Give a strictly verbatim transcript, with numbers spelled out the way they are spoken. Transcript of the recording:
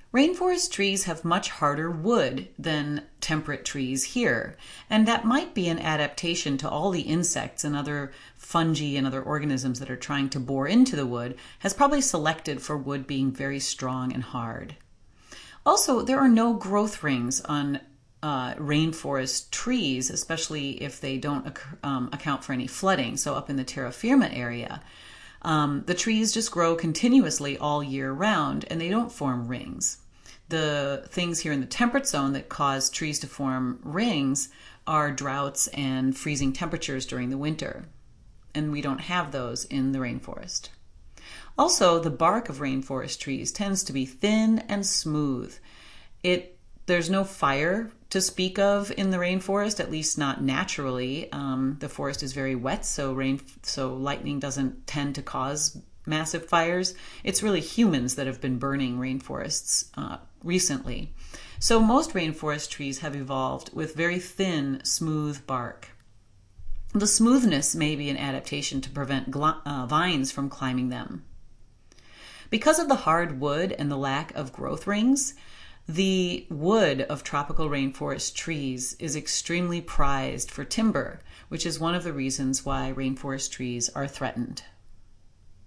Rainforest trees have much harder wood than temperate trees here, and that might be an adaptation to all the insects and other fungi and other organisms that are trying to bore into the wood, has probably selected for wood being very strong and hard. Also, there are no growth rings on uh, rainforest trees, especially if they don't um, account for any flooding. So up in the terra firma area, Um, the trees just grow continuously all year round, and they don't form rings. The things here in the temperate zone that cause trees to form rings are droughts and freezing temperatures during the winter, and we don't have those in the rainforest. Also, the bark of rainforest trees tends to be thin and smooth. It There's no fire to speak of in the rainforest, at least not naturally. Um, the forest is very wet, so rain, so lightning doesn't tend to cause massive fires. It's really humans that have been burning rainforests uh, recently. So most rainforest trees have evolved with very thin, smooth bark. The smoothness may be an adaptation to prevent gl- uh, vines from climbing them. Because of the hard wood and the lack of growth rings, the wood of tropical rainforest trees is extremely prized for timber, which is one of the reasons why rainforest trees are threatened.